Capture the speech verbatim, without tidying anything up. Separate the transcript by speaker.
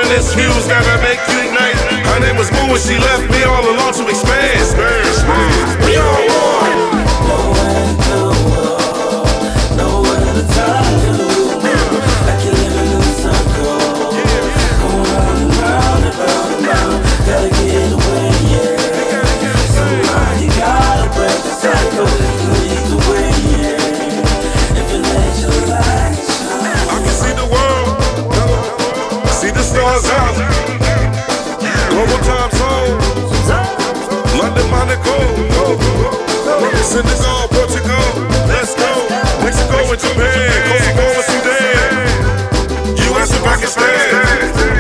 Speaker 1: This fuse gotta make you ignite. Her name was Moo and she left me all alone to expand. We all one.
Speaker 2: Nowhere to go, nowhere to turn to. I can live in a circle, going round and round and round and round. Gotta get away, yeah. Somehow you gotta break the cycle. You need to wait, yeah. If you let your light shine,
Speaker 1: I can see the world, see the stars out. Global time zone, London, Monaco, Senegal, Portugal, let's go. Mexico and Japan, Kosovo and Sudan, U S and Pakistan.